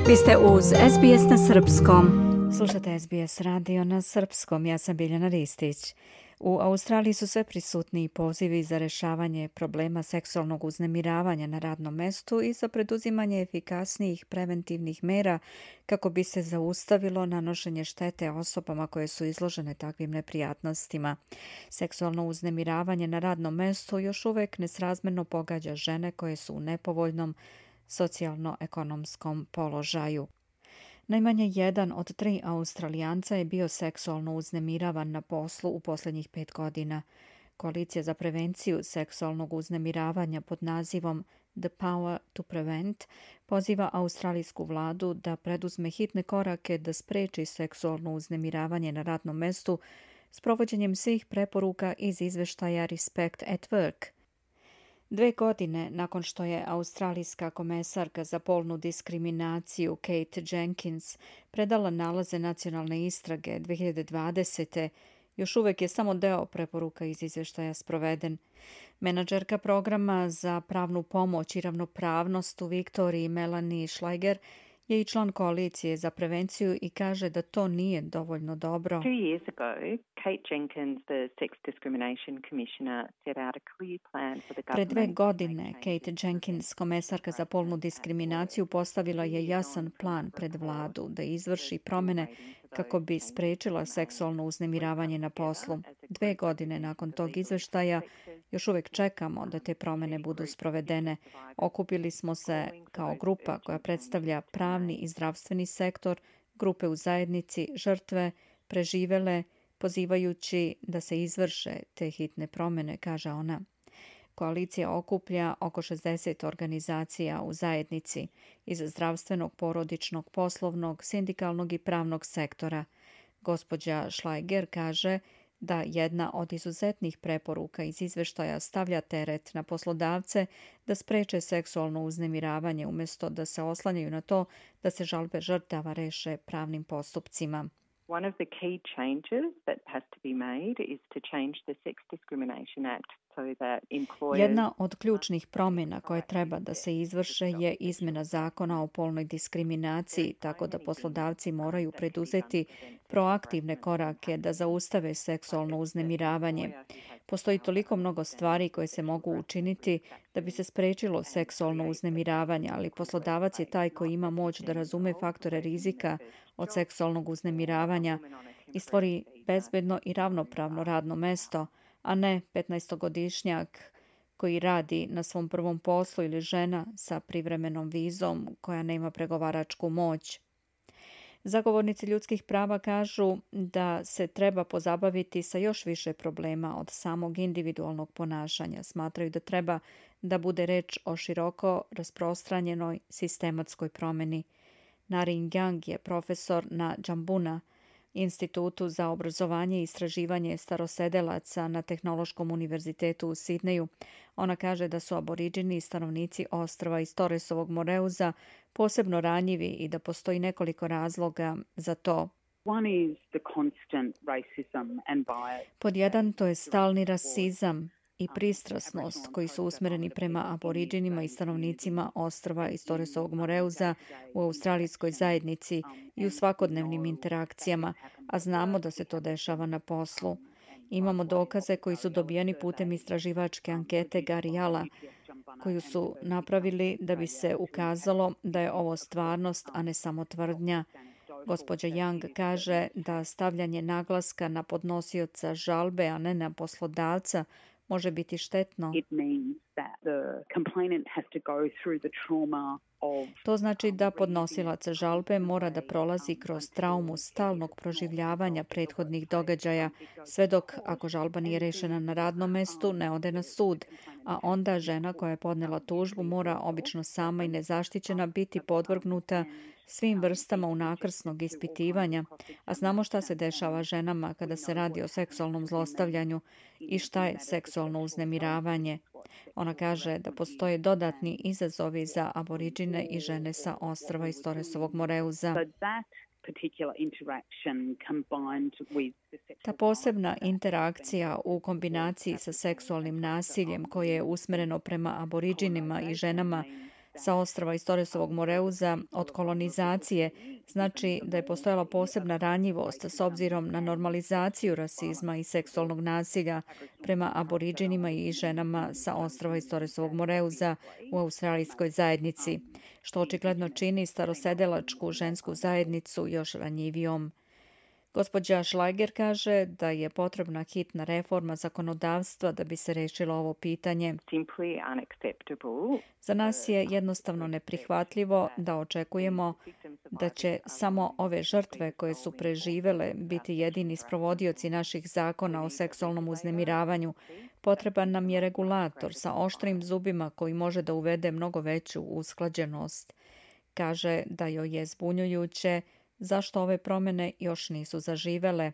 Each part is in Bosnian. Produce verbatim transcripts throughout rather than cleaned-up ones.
Vi ste uz S B S na srpskom. Slušate S B S radio na srpskom. Ja sam Biljana Ristić. U Australiji su sve prisutniji pozivi za rješavanje problema seksualnog uznemiravanja na radnom mestu i za preduzimanje efikasnijih preventivnih mera kako bi se zaustavilo nanošenje štete osobama koje su izložene takvim neprijatnostima. Seksualno uznemiravanje na radnom mestu još uvijek nesrazmjerno pogađa žene koje su u nepovoljnom socijalno-ekonomskom položaju. Najmanje jedan od tri Australijanca je bio seksualno uznemiravan na poslu u posljednjih pet godina. Koalicija za prevenciju seksualnog uznemiravanja pod nazivom The Power to Prevent poziva australijsku vladu da preduzme hitne korake da spreči seksualno uznemiravanje na radnom mestu s provođenjem svih preporuka iz izveštaja Respect at Work. Dve godine nakon što je australijska komesarka za polnu diskriminaciju Kate Jenkins predala nalaze nacionalne istrage dvije hiljade dvadesete. još uvijek je samo deo preporuka iz izvještaja sproveden. Menadžerka programa za pravnu pomoć i ravnopravnost u Viktoriji Melanie Schleiger je i član koalicije za prevenciju i kaže da to nije dovoljno dobro. Two years ago, Kate Jenkins, the Sex Discrimination Commissioner, set out a clear plan for the government. Pre dve godine Kate Jenkins, komesarka za polnu diskriminaciju, postavila je jasan plan pred vladu da izvrši promjene kako bi spriječila seksualno uznemiravanje na poslu. Dve godine nakon tog izvještaja još uvijek čekamo da te promjene budu sprovedene. Okupili smo se kao grupa koja predstavlja pravni i zdravstveni sektor, grupe u zajednici, žrtve, preživele, pozivajući da se izvrše te hitne promjene, kaže ona. Koalicija okuplja oko šezdeset organizacija u zajednici iz zdravstvenog, porodičnog, poslovnog, sindikalnog i pravnog sektora. Gospođa Schleiger kaže da jedna od izuzetnih preporuka iz izvještaja stavlja teret na poslodavce da spreče seksualno uznemiravanje umjesto da se oslanjaju na to da se žalbe žrtava reše pravnim postupcima. One of the key changes that has to be made is to change the Sex Discrimination Act so that employers... Jedna od ključnih promjena koje treba da se izvrše je izmjena zakona o polnoj diskriminaciji, tako da poslodavci moraju preduzeti proaktivne korake da zaustave seksualno uznemiravanje. Postoji toliko mnogo stvari koje se mogu učiniti da bi se sprečilo seksualno uznemiravanje, ali poslodavac je taj koji ima moć da razume faktore rizika od seksualnog uznemiravanja i stvori bezbedno i ravnopravno radno mesto, a ne petnaestogodišnjak koji radi na svom prvom poslu ili žena sa privremenom vizom koja nema pregovaračku moć. Zagovornici ljudskih prava kažu da se treba pozabaviti sa još više problema od samog individualnog ponašanja. Smatraju da treba da bude reč o široko rasprostranjenoj sistematskoj promjeni. Narin Young je profesor na Džambuna, Institutu za obrazovanje i istraživanje starosedelaca na Tehnološkom univerzitetu u Sidneju. Ona kaže da su aboriđini i stanovnici ostrva iz Torresovog Moreuza posebno ranjivi i da postoji nekoliko razloga za to. Pod jedan, to je stalni rasizam i pristrasnost koji su usmjereni prema aboriđinima i stanovnicima ostrva iz Torresovog Moreuza u australijskoj zajednici i u svakodnevnim interakcijama, a znamo da se to dešava na poslu. Imamo dokaze koji su dobijeni putem istraživačke ankete Garijala, koju su napravili da bi se ukazalo da je ovo stvarnost, a ne samo tvrdnja. Gospođa Young kaže da stavljanje naglaska na podnosioca žalbe, a ne na poslodavca, može biti štetno. To znači da podnosilac žalbe mora da prolazi kroz traumu stalnog proživljavanja prethodnih događaja, sve dok, ako žalba nije rešena na radnom mestu, ne ode na sud, a onda žena koja je podnela tužbu mora obično sama i nezaštićena biti podvrgnuta svim vrstama unakrsnog ispitivanja, a znamo šta se dešava ženama kada se radi o seksualnom zlostavljanju i šta je seksualno uznemiravanje. Ona kaže da postoje dodatni izazovi za aboriđine i žene sa ostrva iz Torresovog Moreuza. Ta posebna interakcija u kombinaciji sa seksualnim nasiljem koje je usmjereno prema aboriđinima i ženama sa ostrva iz Torresovog Moreuza od kolonizacije znači da je postojala posebna ranjivost s obzirom na normalizaciju rasizma i seksualnog nasilja prema aboriđinima i ženama sa ostrva iz Torresovog Moreuza u australijskoj zajednici, što očigledno čini starosedelačku žensku zajednicu još ranjivijom. Gospođa Schleicher kaže da je potrebna hitna reforma zakonodavstva da bi se rešilo ovo pitanje. Za nas je jednostavno neprihvatljivo da očekujemo da će samo ove žrtve koje su preživele biti jedini sprovodioci naših zakona o seksualnom uznemiravanju. Potreban nam je regulator sa oštrim zubima koji može da uvede mnogo veću usklađenost. Kaže da joj je zbunjujuće zašto ove promjene još nisu zaživele.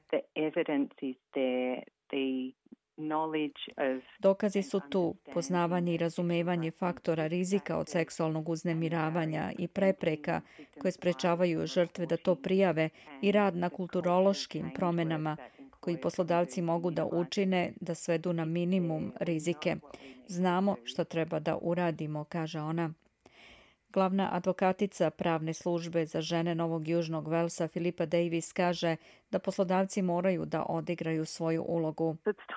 Dokazi su tu, poznavanje i razumevanje faktora rizika od seksualnog uznemiravanja i prepreka koje sprečavaju žrtve da to prijave i rad na kulturološkim promjenama koji poslodavci mogu da učine da svedu na minimum rizike. Znamo što treba da uradimo, kaže ona. Glavna advokatica pravne službe za žene Novog Južnog Velsa Filipa Davis kaže da poslodavci moraju da odigraju svoju ulogu.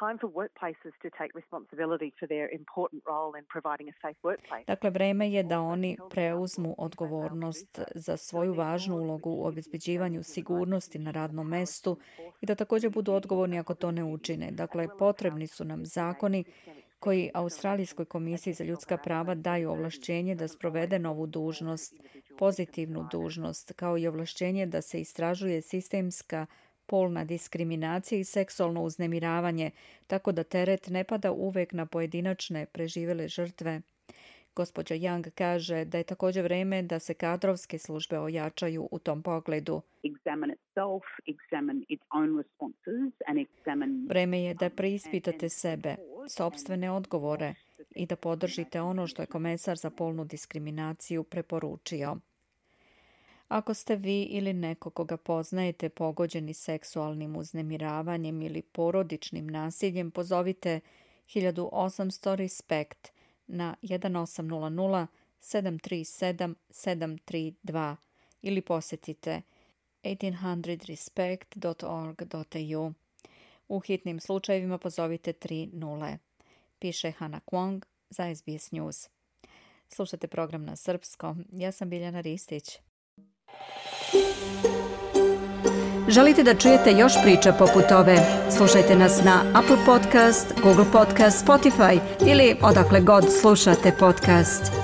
Dakle, vreme je da oni preuzmu odgovornost za svoju važnu ulogu u obezbeđivanju sigurnosti na radnom mestu i da također budu odgovorni ako to ne učine. Dakle, potrebni su nam zakoni koji Australijskoj komisiji za ljudska prava daju ovlašćenje da sprovede novu dužnost, pozitivnu dužnost, kao i ovlašćenje da se istražuje sistemska polna diskriminacija i seksualno uznemiravanje, tako da teret ne pada uvek na pojedinačne preživele žrtve. Gospođa Young kaže da je također vreme da se kadrovske službe ojačaju u tom pogledu. Vreme je da preispitate sebe, sopstvene odgovore i da podržite ono što je komesar za polnu diskriminaciju preporučio. Ako ste vi ili neko koga poznajete pogođeni seksualnim uznemiravanjem ili porodičnim nasiljem, pozovite hiljadu osamsto respekt na jedan osam nula nula sedam tri sedam sedam tri dva ili posjetite eighteen hundred respect dot org dot a u. U hitnim slučajevima pozovite tri nule. Piše Hana Kwong za S B S News. Slušate program na srpskom. Ja sam Biljana Ristić. Želite da čujete još priča poput ove? Slušajte nas na Apple Podcast, Google Podcast, Spotify ili odakle god slušate podcast.